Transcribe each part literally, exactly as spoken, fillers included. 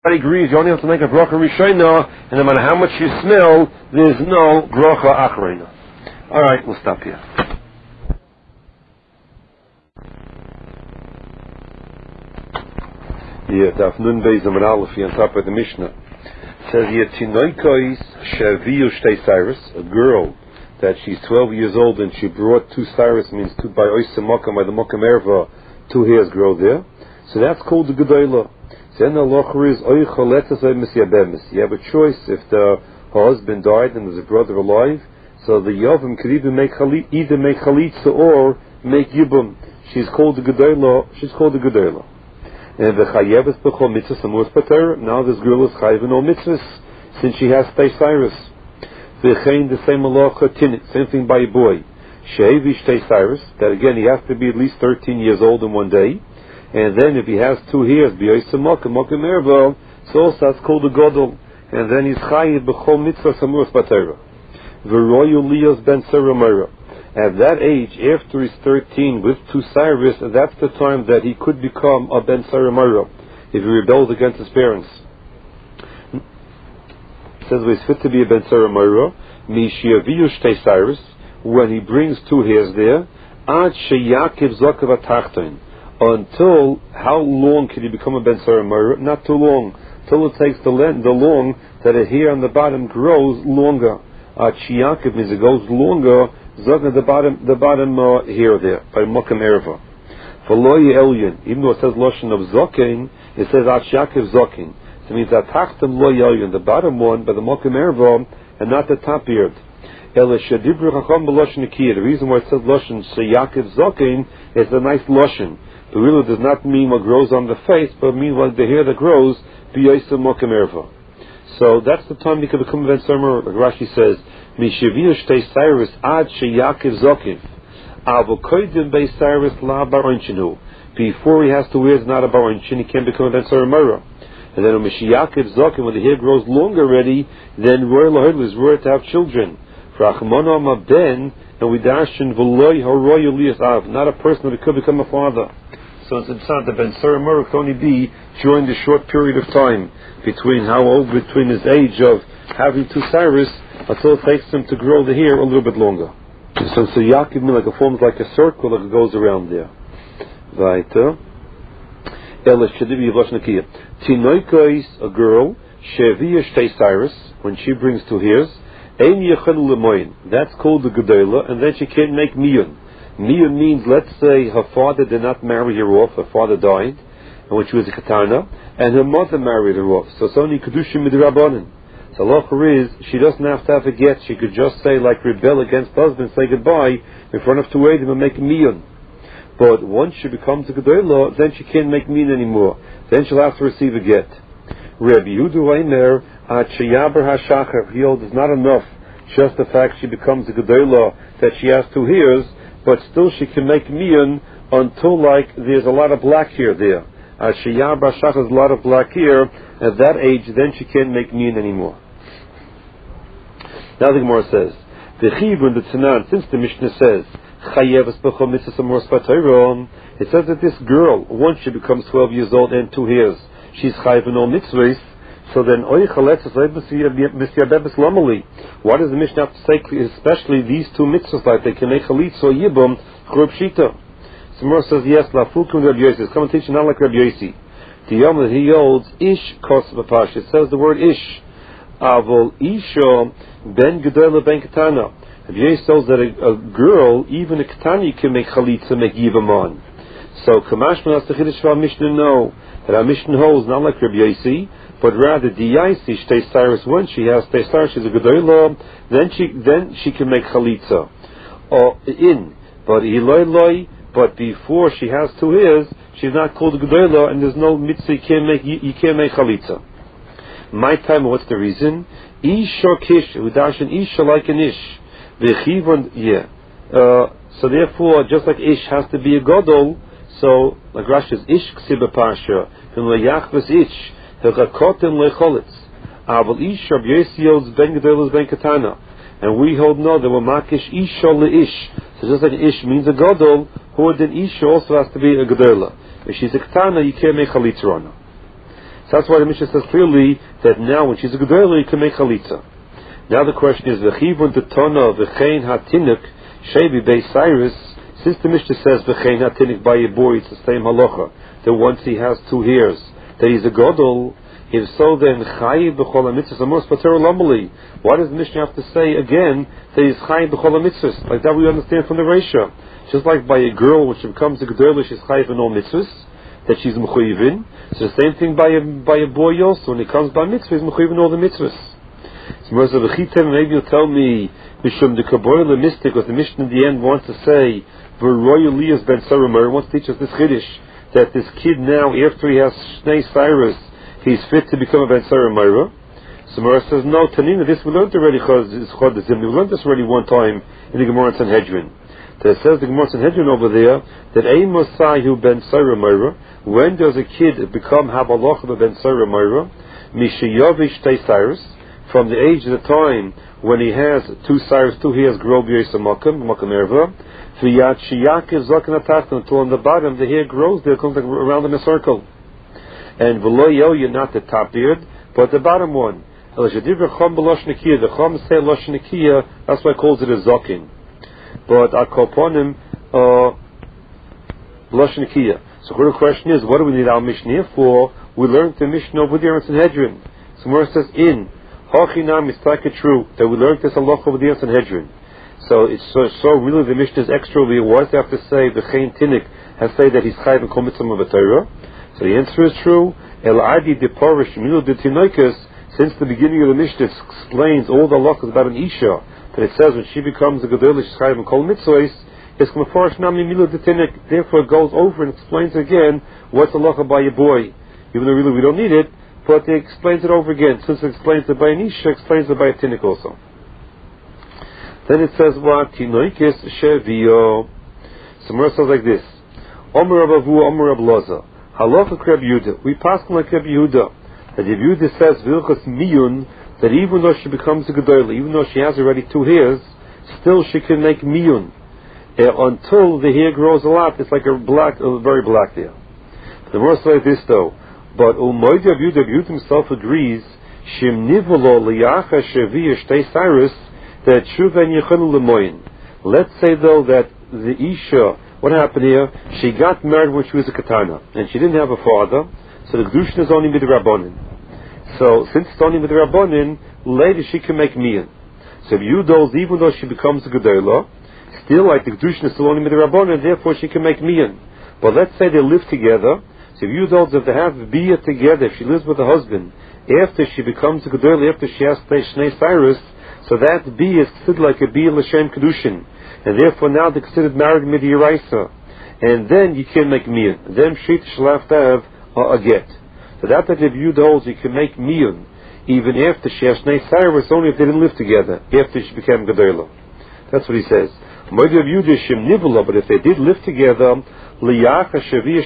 Everybody agrees you only have to make a bracha rishona, and no matter how much you smell, there's no bracha achrona. All right, we'll stop here. Yeah, Daf Nun Beis Amud Aleph on top of the Mishnah. It says here, Tinoikos Shaviu Shtei Cyrus, a girl that she's twelve years old and she brought two Cyrus, means two by Oysa Mokam, by the Mokam Erva, two hairs grow there. So that's called the Gedolah. Then the locher is you have a choice if the husband died and there's a brother alive. So the Yavim could either make chalitza, either make chalitza or make yibum. She's called the Gedolah. She's called the Gedolah. And the chayeves b'chol mitzvahs amus pater. Now this girl is chayev in all mitzvahs since she has Shtei Cyrus. V'chein the same halacha tinit. Same thing by a boy. She'evi Shtei Cyrus. That again he has to be at least thirteen years old in one day. And then if he has two hairs, b'yoysa mokem, mokem erva, so also that's called a godol. And then he's chayiv b'chol mitzvah samuras batera. V'royu liyos ben saramara. At that age, after he's thirteen with two Cyrus, that's the time that he could become a ben saramara, if he rebels against his parents. It says he's fit to be a ben saramara, mi shiaviyu shtei Cyrus, when he brings two hairs there, ad sheyakiv zokav atachton. Until how long can he become a ben saramara? Not too long. Till it takes the, le- the long that a hair on the bottom grows longer. Uh, Chiyakiv means it goes longer. Zogna the bottom the bottom uh, hair there by mokam erva. For loy elyon, even though it says lotion of zokin, it says Chiyakiv zokin. So it means atachtem loy elyon, the bottom one by the mokam erva and not the top beard. Ela shadibru chacham b'loshon nikiyah. The reason why it says lotion Chiyakiv zokin is a nice lotion. The really does not mean what grows on the face, but mean what the hair that grows, b'yoysa mokem erva. So that's the time you can become a ben saramara. Like Rashi says, mishaviyu shtei Cyrus ad sheyakiv zokiv, avo koidim bei Cyrus la baronchinu. Before he has to wear, it's not a baronchin, he can't become a ben saramara. And then when mishayakiv zokiv, when the hair grows long already, then royal lahod is worth to have children. For achmonam ben, and we dashin v'loy haroy uliyas av, not a person that could become a father. So it's not the ben saramara can only be during the short period of time between how old, between his age of having two Cyrus until it takes him to grow the hair a little bit longer. So so Yaakov like it forms like a circle that goes around there. Weiter. Ela shedivi yivashnakia. Tinoikos, a girl, sheviya shtei Cyrus, when she brings two hairs, ein yechanu lemoyin. That's called the Gedolah, and then she can't make miyun. Miyun means, let's say, her father did not marry her off, her father died, and when she was a katana, and her mother married her off. So it's only kedushim midrabanan. So locher is, she doesn't have to have a get, she could just say, like, rebel against husband, say goodbye, in front of two Eidim and make miyun. But once she becomes a Gedolah, then she can't make miyun anymore. Then she'll have to receive a get. Rabbi Yehuda Omer, at sheyaber hashachar, he holds it's not enough, just the fact she becomes a Gedolah, that she has two hairs, but still she can make miyun until like there's a lot of black hair there. As sheyar b'shach has a lot of black hair, at that age then she can't make miyun anymore. Now the Gemara says, the chiyuv the Tanan, since the Mishnah says, chayeves b'chol mitzvahs amuras b'Torah, it says that this girl, once she becomes twelve years old and two hairs, she's chayev in all mitzvahs. So then, why does the Mishnah have to say, especially these two mitzvahs, like they can make chalitza or yibum, churub shita? Samar says, yes, lafukum Rabbi Yossi. Come and teach you not like Rabbi Yossi. The yom that he holds, ish kos b'pash. It says the word ish. Avol isha ben gedolah ben katana. Rabbi Yossi tells that a, a girl, even a katana, you can make chalitza, make yibum on. So, kamashman has the chiddush of our Mishnah, no. That our Mishnah holds not like Rabbi Yossi, but rather diyaisi shtei Cyrus, when she has shtei Cyrus, she's a Gedolah, then she then she can make chalitza or in, but iloi loi, but before she has two hairs, she's not called a Gedolah, and there's no mitzvah. You can't make you, you can't make chalitza. My time, what's the reason? Ish or kish, udashin ish like an ish, v'chivon yeah. Uh, so therefore, just like ish has to be a godol, so like Rashi says ish ksiba parsha, from leyachvus ish. And we hold no that we're makish isha leish. So just like ish means a gadol, who then isha also has to be a gedolah. If she's a ketana, you can't make chalitza on her. So that's why the Mishnah says clearly that now when she's a Gedolah, you can make Chalitza. Now the question is, V'chivun detona v'chein hatinuk shebi bei Cyrus. Since the Mishnah says v'chein hatinuk by a boy, it's the same halacha. That once he has two hairs, that he's a Gadol. If so, then chayiv b'chol hamitzvos amos pater lamali. Why does the Mishnah have to say again that he's chayiv b'chol hamitzvos? Like that we understand from the Reisha. Just like by a girl when she becomes a Gedolah, she's chayiv in all mitzvahs that she's mechuyivin. So the same thing by a by a boy also. When he comes by mitzvah, he's mechuyivin all the mitzvahs. So maybe you'll tell me Mishum the Kabbalah the mystic, because the Mishnah in the end wants to say V'roy Elias ben Saramar wants to teach us this Chiddush that this kid now, after he has Shnei Cyrus, he's fit to become a Ben Saramara. So Mara says, no, Tanina, this we learned already. We learned this already one time in the Gemara in Sanhedrin. That says the Gemara in Sanhedrin over there that a Mosai who Ben Saramara. When does a kid become Habalach of a Ben Saramara? Mishayavish Tei Cyrus. From the age of the time when he has two Cyrus, two hairs grow b'yisa makam, makam erva, v'yat shiyake zokan atachton, until on the bottom the hair grows there, comes like around in a circle. And v'lo yoya, not the top beard, but the bottom one. El shadivra chom b'losh nekiya, the chom say losh nekiya, that's why it calls it a zokin. But akoponim, uh, losh nekiya. So the question is, what do we need our Mishnah for? We learned the Mishnah over there in Sanhedrin. So where it says in, Hachinam is like it true that we learned this halacha over there in Sanhedrin. So it's so, so really the Mishnah is extra. We always have to say the Chayin Tinik has say that he's chayiv and kol mitzvah of a Torah. So the answer is true. El adi de parish milu de tinoikas. Since the beginning of the Mishnah explains all the halachas about an isha, that it says when she becomes a gedolah she's chayiv and kol mitzvahs. It's k'mefarish nami milu de tinik. Therefore it goes over and explains again what's halacha by a boy, even though really we don't need it. But he explains it over again. Since it explains it by an isha, explains it by a tinik also. Then it says what? Tinoikis shevio. Somewhere it says like this. Omer Abavu, Omer Abloza. Halacha Kreb Yehuda. We pass like Kreb Yehuda. That if Yehuda says Vilchas Miyun, that even though she becomes a Gedolah, even though she has already two hairs, still she can make Miyun. Uh, until the hair grows a lot, it's like a black, a very black there. The verse like this though. But Umaydi of Yehuda, Yehuda himself agrees, Shim Nivolo Liyacha Shevi Shtei Cyrus, that Shuven Yechanu Lemoyin. Let's say though that the Isha, what happened here? She got married when she was a Katana, and she didn't have a father, so the Kedushin is only with the Rabbanin. So since it's only with the Rabbanin, later she can make Miyan. So if Yehuda, even though she becomes a Gedolah, still like the Kedushin is still only with the Rabbanin, therefore she can make Miyan. But let's say they live together. So if you don't have to have Bia together, if she lives with her husband, after she becomes a Gedolah, after she has Shnei Cyrus, so that Bia is considered like a Bia L'Shem Kedushin. And therefore now they're considered married Midiraisa. And then you can make Miyan. Then Shit shall have to have uh, a get. So that that if you holds you can make Miyan, even after she has Shnei Cyrus, only if they didn't live together, after she became Gedolah. That's what he says. But if they did live together, after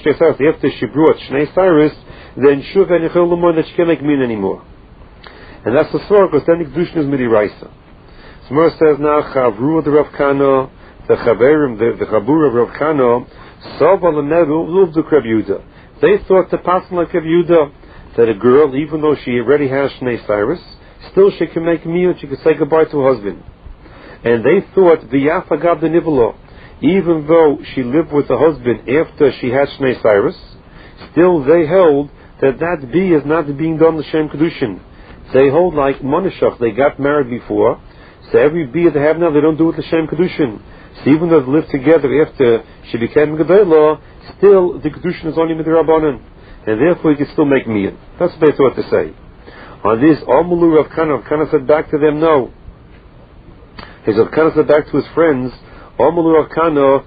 she brought Shnei Cyrus, then Shuv and Yechel Lemon that she can't make Min anymore. And that's the story, because then the Kedushin is Midiraisa. So Mor says now, Chavru the Rav Kana, the Chaverim, the, the Chabur of Rav Kana, Sava Lemeru, the Kreb Yehuda. They thought the passing like Kreb Yehuda, that a girl, even though she already has Shnei Cyrus, still she can make Min, she can say goodbye to her husband. And they thought, V'yafa Gab the Nivelo, even though she lived with the husband after she had Shnei Cyrus, still they held that that B is not being done L'Shem Kedushin. They hold like Monashach, they got married before, so every B they have now, they don't do it L'Shem Kedushin. So even though they lived together after she became Gedolah, still the Kedushin is only Midrabanan, and therefore you can still make Miyan. That's what they thought to say. On this, Amulu Rav Kana, Rav Kana said back to them, no. His Rav Kana said back to his friends, Amulu Rav Kana,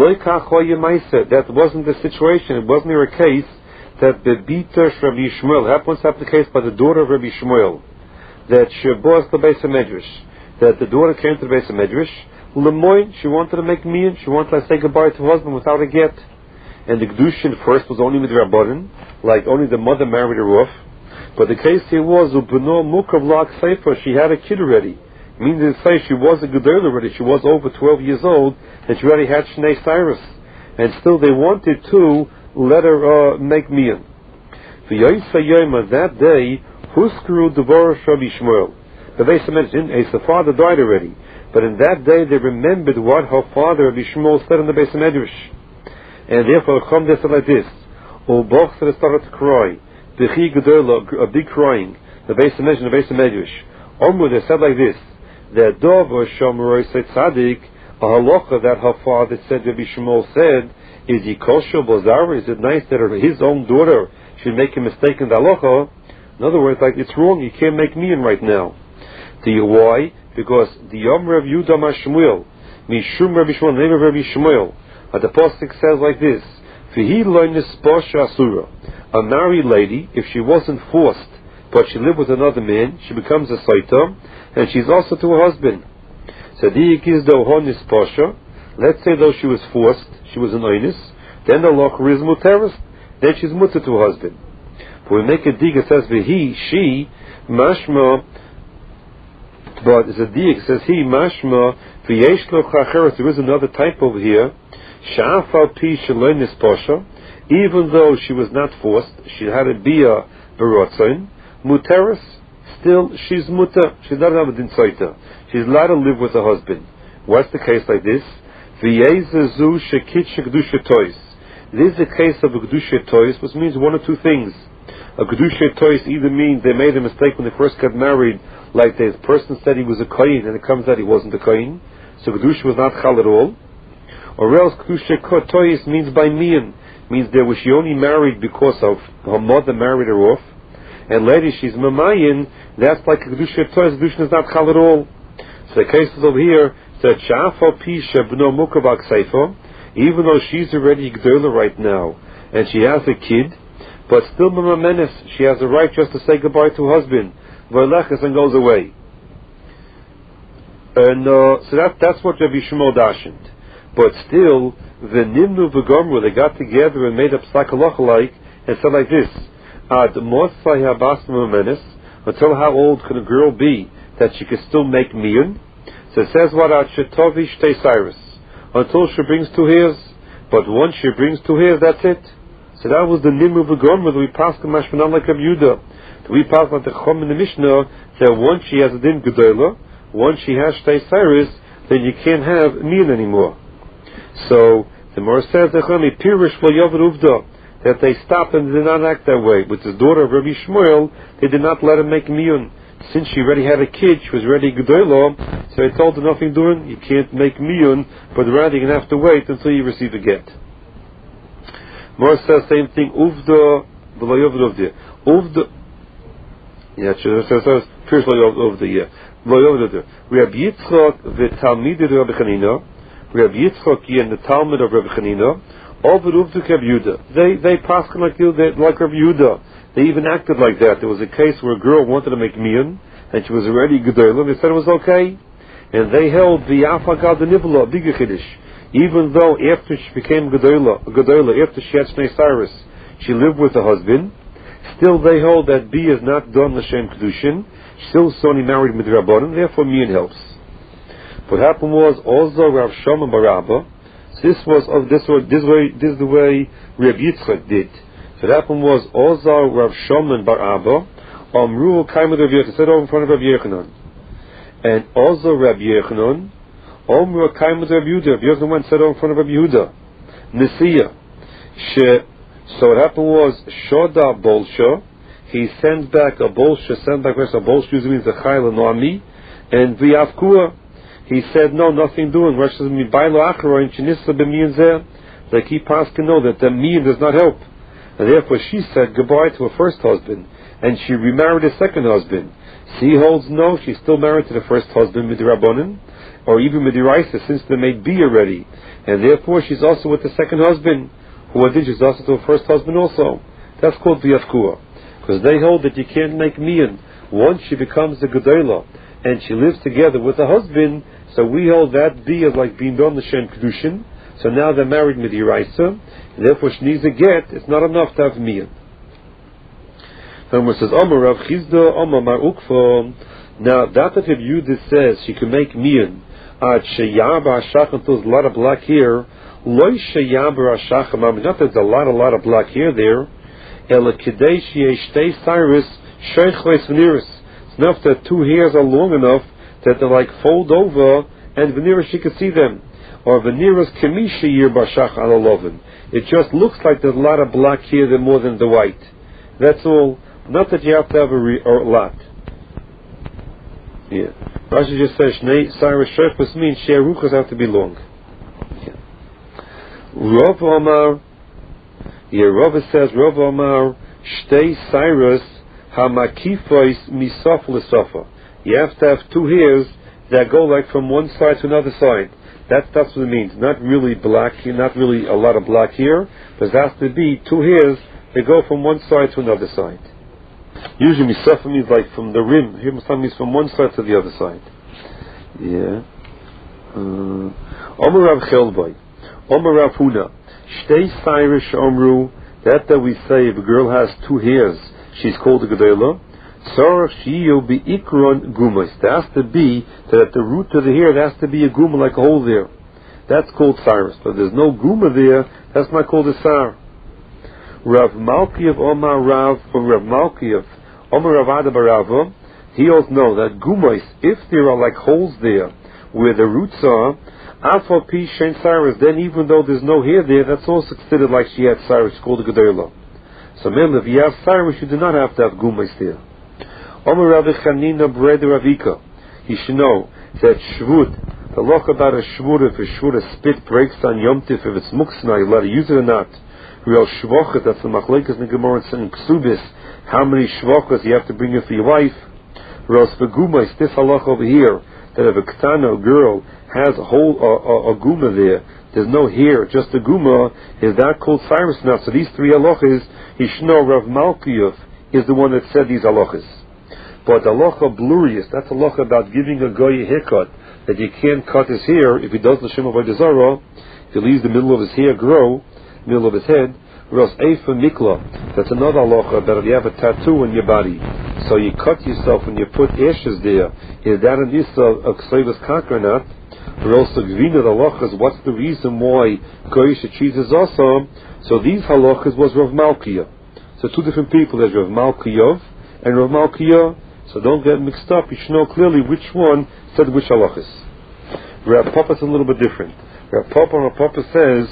that wasn't the situation, it wasn't a case that the Bita Rabbi Shmuel, that once happened the case by the daughter of Rabbi Shmuel, that she was the Beis HaMedrash, that the daughter came to the Beis HaMedrash, Lemoin, she wanted to make Miyan, she wanted to say goodbye to her husband without a get. And the Kedushin first was only with Rabbanan, like only the mother married her off. But the case here was, Ubno Mukav Lak Sefer, she had a kid already. Meaning to say she was a Gedolah already, she was over twelve years old, and she already had Shnei Cyrus. And still they wanted to let her uh, make Miyan. On that day, Huskru Devorah Rabbi Shmuel. The Beis Medrash, the father died already, but in that day they remembered what her father Rabbi Shmuel said in the Beis Medrash, and therefore Chum said like this: "O Boch said started to cry, Bechi Gedola, a big crying." The Beis Medrash, the Beis Medrash, Omru they said like this: that Dov or Shomroi said Tzaddik, a halacha that her father said Rabbi Shmuel said is Yikosho Bozar. Is it nice that his own daughter should make a mistake in the halacha? In other words, like, it's wrong, you can't make me in right now. Do you why? Because the Yom Rav Yudah Shmuel, Mishum Rabbi Shmuel, name of Rabbi Shmuel, uh, the Pasuk says like this: V'hi lo nisposha asura. A married lady, if she wasn't forced, but she lived with another man, she becomes a saita, and she's also to her husband. So diik is do ho nisposha. Let's say though she was forced, she was an oinis, then the loch is muteris, then she's mutter to her husband. But we make a dig, it says v'hi, she, mashma, but it's a dig, it says he, mashma, v'yesh lo chacheres, there is another type over here, sha'afal pi shaloi nisposha, even though she was not forced, she had to be a berotzon, muteris, still she's mutter, she's not a din soita, she's allowed to live with her husband. What's the case like this? V'yezezu shekit shekdusha tois. This is a case of a kedusha tois, which means one or two things. A kedusha tois either means they made a mistake when they first got married, like the person said he was a kohen and it comes out he wasn't a kohen, so kedusha was not chal at all. Or else kedusha tois means by mian, means that was she only married because of her mother married her off, and later she's mamayin. That's like a kedusha tois. Kedusha is not chal at all. So the case is over here that sha'afal pisha b'no mukavak seifo, even though she's already gdola right now and she has a kid, but still mamamenes, she has a right just to say goodbye to her husband, v'leches, and goes away. And uh, so that that's what Rabbi Shmuel dashened. But still, the nimnu v'gomru, they got together and made up sakaloch like and said like this: Ad mosai habas mamamenes, until how old can a girl be that she can still make miyun? So it says what at shetovi shtei cyrus, until she brings two hairs. But once she brings two hairs, that's it. So that was the nimru v'gomru that we passed the mashmanan like Rabbi Yehuda. We passed like the chom in the Mishnah that once she has a din gedola, once she has shtei cyrus, then you can't have miyun anymore. So the Gemara says that they stopped and did not act that way. With his daughter Rabbi Shmuel, they did not let her make miyun. Since she already had a kid, she was ready gedola, so they told her nothing doing, you can't make miyun, but rather you're going to have to wait until you receive a get. Mor says same thing, uvda v'lo yoved uvda. Uvda, yeah, it says, first v'lo yoved uvda, yeah. V'lo yoved uvda. Rabbi Yitzchok v'talmid of Rabbi Chanina, Rabbi Yitzchok and the Talmud of Rabbi Chanina, over uvda Rabbi Yehuda. They, they passed like, like Rabbi Yehuda. They even acted like that. There was a case where a girl wanted to make miyun, and she was already gedola. They said it was okay, and they held the afagad nivla big chiddush. Even though after she became gedola, gedola after she had shnei cyrus, she lived with her husband. Still, they hold that b is not done l'shem kedushin. Still, Sony married midrabanan. Therefore, miyun helps. What happened was also Rav Shimon bar Abba. This was of this way. This way. This is the way Rabbi Yitzchak did. So that happened was Ozar Rav Shimon bar Abba Amru Kaimad Rav Yochanan, said over in front of Rav Yochanan, and Ozar Rav Yochanan Amru Kaimad Rav Yehuda. Rav Yochanan went said over in front of Rav Yehuda Nesiya. She. So what happened was Shoda Bolsha. He sent back a Bolsha. Sent back a Bolsha usually means a Chayla Noami, and V'Yavkua. He said no, nothing doing. Rosh says mi bailo achro and chinisa b'miyan zeh. Like he passed to know that the miyan does not help. And therefore she said goodbye to her first husband, and she remarried a second husband. She holds no, she's still married to the first husband, midrabanan, or even midiraisa, since they made B already. And therefore she's also with the second husband, who I did, she's also to her first husband also. That's called v'yafkua. Because they hold that you can't make miyan. Once she becomes a gedola, and she lives together with her husband, so we hold that B as like being done l'shem kedushin. So now they're married midiraisa, and therefore she needs a get. It's not enough to have miyan. Then it says Amar Rav Chizda Amar Mar Ukfa. Now that if Yehuda says she can make miyan at sheyaba ashach until there's a lot of black hair, loy sheyaba ashach. Not that there's a lot, a lot of black hair there. Ela Kadesh Yeshtei Cyrus Sheichles Veneris. It's enough that two hairs are long enough that they like fold over and Veneris she can see them. Or Veneris Kemishi Yir Bashach Alalovin. It just looks like there's a lot of black here than more than the white. That's all. Not that you have to have a, re- or a lot. Yeah. Rashi just says Shnei Cyrus Sheichles means Sheruchas have to be long. Yeah. Rav Omar. Yeah, Rav says Rav Omar Shtei Cyrus Hamakifois Misof L'Sofa. You have to have two hairs that go like from one side to another side. That's that's what it means. Not really black here, not really a lot of black here, but there has to be two hairs that go from one side to another side. Usually Misofa means like from the rim. Here Misofa means from one side to the other side. Yeah. Omer Rav Chelboi. Omer Rav Huna. Shtei Cyrus Omru. That that we say if a girl has two hairs, she's called a Gedela. So she'll be ikron gumas. There has to be that at the root of the hair there has to be a guma like a hole there. That's called cyrus. But there's no guma there. That's not called a sar. Rav Malkiev Omar Rav from Rav Malkiev Omar Rav Adabarava. He also know that gumas, if there are like holes there where the roots are, alpha p shein cyrus. Then even though there's no hair there, that's also considered like she had cyrus, called a gedela. So remember, if you have cyrus, you do not have to have gumas there. Omer Rabbi Chanina Breder Ravika. He should know that shvut, the loch about a shvut, if a shvut, a spit breaks on Yom Tif, if it's muksna, you let it use it or not. Real shvochet, that's the machlekes in the Gemara and Ksubis, how many shvochas you have to bring in for your wife. Real spaguma, this halach over here, that if a ktana, a girl, has a whole a, a, a guma there, there's no hair, just a guma, is that called cyrus now? So these three halachas, he should know Rav Malkiyov is the one that said these halachas. But halacha blurious, that's halacha about giving a guy a haircut, that you can't cut his hair if he does l'shem avodah zarah, if he leaves the middle of his hair grow, middle of his head. Whereas eifa mikla, that's another halacha about if you have a tattoo on your body, so you cut yourself and you put ashes there. Is that an issa of ksevas kak or not? Or also gvina the halachas, what's the reason why goyish cheese is awesome? So these halachas was Rav Malkiya. So two different people, there's Rav Malkiyov and Rav Malkiya. So don't get mixed up. You should know clearly which one said which halachas. Rav Papa is a little bit different. Rav Papa, Rav Papa says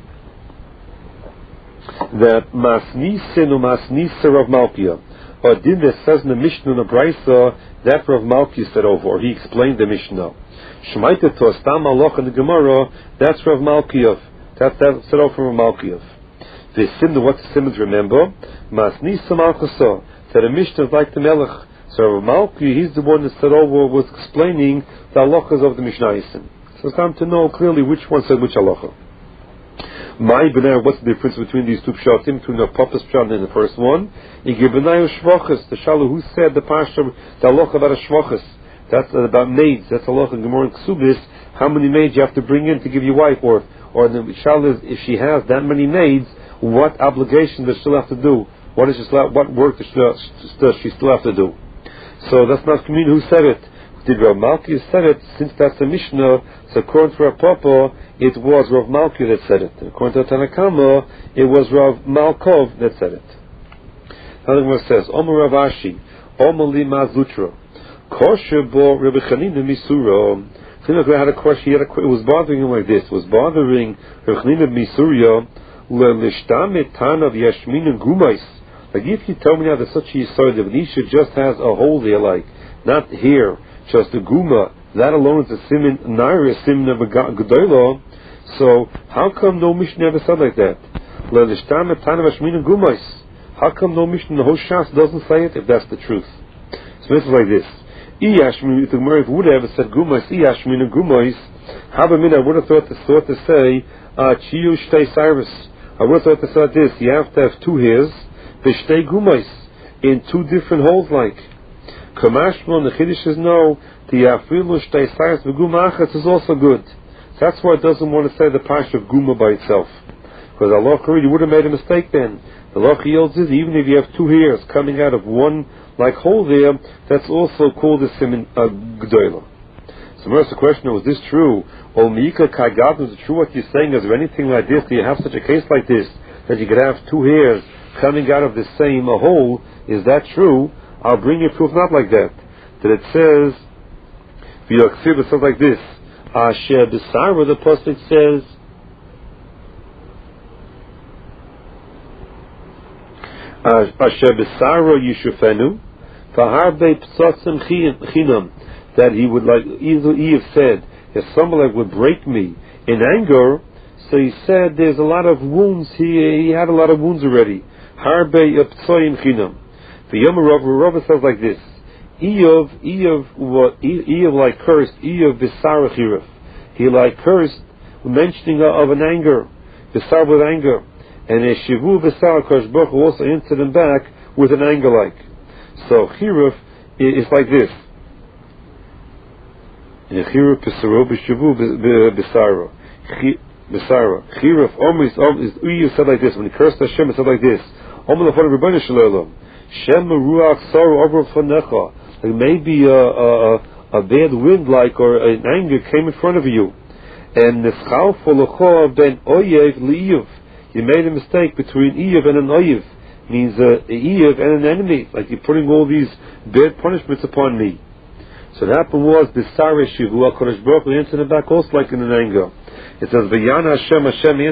that masnisin or masnisa Rav Malkiya, or din that says in the Mishnah and the Brisa that Rav Malkiya said over, or he explained the Mishnah. Shemaita to astam halacha in the Gemara. That's Rav Malkiya. That's that said over from Rav Malkiya. The simon, what's the simon? Remember, masnisa malchasa. That a Mishnah is like the Melech. So Rav Malki, he's the one that said over, was explaining the halachas of the Mishnayim. So it's time to know clearly which one said which halacha. My Benayer, what's the difference between these two pshatim, between the Papa's pshat and the first one? Benayer shvachas, the Shalu, who said the pasha, the halacha about a shvachas. That's about maids. That's halacha in Gemara and Ksubis. How many maids you have to bring in to give your wife, or or the Shalu is if she has that many maids, what obligation does she still have to do? What is she still, what work does she, does she still have to do? So that's not community who said it. Did Rav Malki said it? Since that's the Mishnah, so according to Rav Papa, it was Rav Malki that said it. And according to Tanakama, it was Rav Malkov that said it. Another one says, Omer Rav Ashi, Omer Lima Zutra, Kosher Bo Rabbi Chanina Misura. Finally, had a question. He had a, it was bothering him like this. It was bothering Rabbi Chanina Misura, LeLishtamet Tanav Yashmin Gumais. Like if you tell me now that such a yisod, the Venetia just has a hole there, like not here, just a guma, that alone is a simin naira, a simin of a gedola. So how come no Mishnah ever said like that? How come no Mishnah in the whole Shas doesn't say it? If that's the truth, so it's like this. If the Gemara would have said gumais, iyashmin gumais, habamin, I would have thought to thought to say chiyu shtei cyrus. I would have thought to say this: you have to have two hairs. V'shtei gumais, in two different holes like. Kamashmon, the Chiddush says no, the afilu shtei cyrus v'guma achatz is also good. That's why it doesn't want to say the pash of guma by itself. Because Allah already would have made a mistake then. The law yields is even if you have two hairs coming out of one like hole there, that's also called a simin uh, g'dola. So first the question was this true? Or Mika Kagad, is it true what you're saying? Is there anything like this? Do you have such a case like this? That you could have two hairs coming out of the same a hole. Is that true? I'll bring you proof not like that. That it says, it says like this. Asher B'Sara, the pasuk says, Asher B'Sara Yishufenu, Faharbe Ptzotzim Chinam, that he would, like Eve said, if someone like would break me in anger, so he said there's a lot of wounds, he, he had a lot of wounds already. Harbe Ptzoyim Chinam. The Yom Rav, Rav says like this, Eov, Eov, what, Eov like cursed, Eov B'Sara Chiruf. He like cursed, mentioning of an anger, B'Sar with anger. And a Shivu B'Sar Kosh Baruch Hu also answered him back with an anger like. So Chiruf is like this. Chiruf B'Saro B'Shivu B'Saro. B'Saro. Chiruf almost, Eov said like this, when he cursed Hashem, he said like this, Omer L'Chon Rebbeinu Shalom. Shem Ruach Saru Over Fanecha. Like maybe a, a, a bad wind, like, or an anger came in front of you. And Nischal Folocho Ben Oyev Li'Ev. You made a mistake between Eyev and an Oyev. Means uh, Eyev and an enemy. Like you're putting all these bad punishments upon me. So what happened was the Sarah Shivu HaKadosh Baruch Hu answered it back also like in an anger. It says, V'yana Hashem Hashem